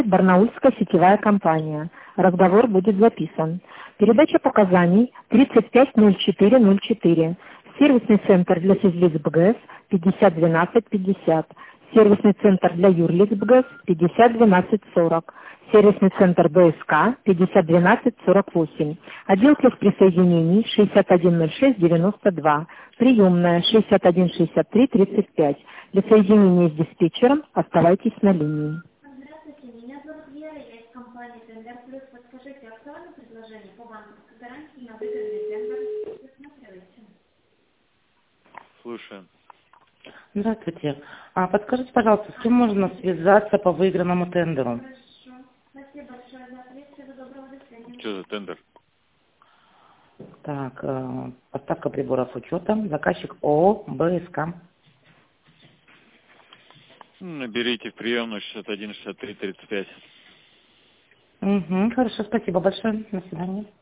Барнаульская сетевая компания. Разговор будет записан. Передача показаний 350404. Сервисный центр для физлиц БГС 501250. Сервисный центр для юрлиц БГС 501240. Сервисный центр БСК 501248. Отдел присоединений 610692. Приемная 616335. Для соединения с диспетчером оставайтесь на линии. Здравствуйте, меня зовут Вера, я из компании Тендер Плюс. Подскажите, актуальное предложение по банковской гарантии на выигранный тендер? Рассматривайте. Слушаем. Здравствуйте. Подскажите, пожалуйста, с кем можно связаться по выигранному тендеру? Хорошо. Спасибо большое за ответ. Всего доброго, до свидания. Что за тендер? Так, поставка приборов учета, заказчик ООО БСК. Наберите в приемную 61 63 35. Угу, хорошо, спасибо большое. До свидания.